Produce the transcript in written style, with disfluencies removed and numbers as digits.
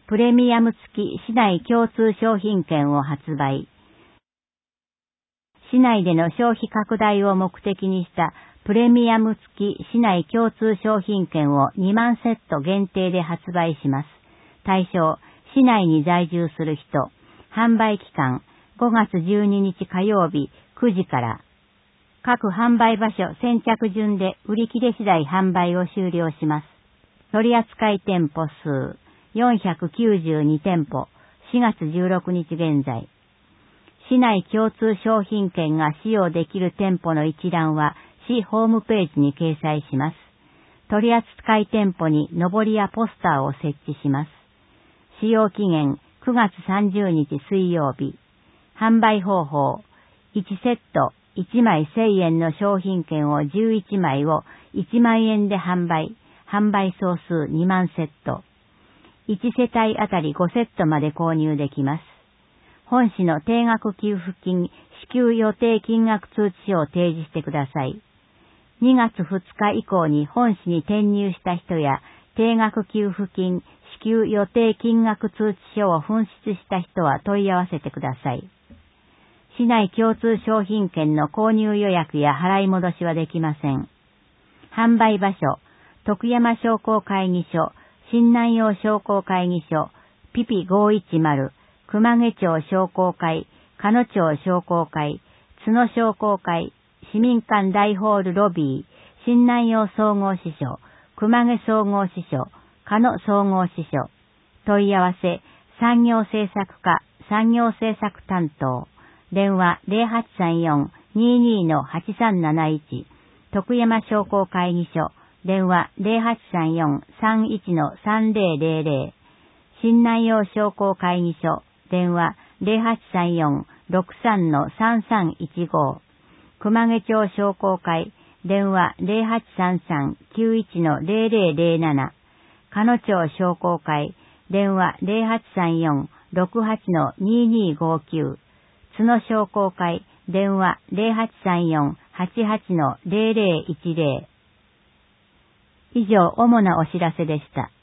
プレミアム付き市内共通商品券を発売。市内での消費拡大を目的にしたプレミアム付き市内共通商品券を2万セット限定で発売します。対象、市内に在住する人。販売期間、5月12日火曜日9時から。各販売場所先着順で売り切れ次第販売を終了します。取扱店舗数492店舗、4月16日現在。市内共通商品券が使用できる店舗の一覧は市ホームページに掲載します。取扱店舗に上りやポスターを設置します。使用期限9月30日水曜日。販売方法、1セット1枚1000円の商品券を11枚を1万円で販売。販売総数2万セット。1世帯あたり5セットまで購入できます。本市の定額給付金支給予定金額通知書を提示してください。2月2日以降に本市に転入した人や定額給付金支給予定金額通知書を紛失した人は問い合わせてください。市内共通商品券の購入予約や払い戻しはできません。販売場所、徳山商工会議所、新南陽商工会議所、ピピ510、熊毛町商工会、鹿野町商工会、津野商工会、市民館大ホールロビー、新南陽総合支所、熊毛総合支所、鹿野総合支所。問い合わせ、産業政策課、産業政策担当。電話 0834-22-8371。徳山商工会議所。電話 0834-31-3000。新南陽商工会議所。電話 0834-63-3315。熊毛町商工会。電話 0833-91-0007。鹿野町商工会。電話 0834-68-2259。津野商工会。電話 0834-88-0010。以上、主なお知らせでした。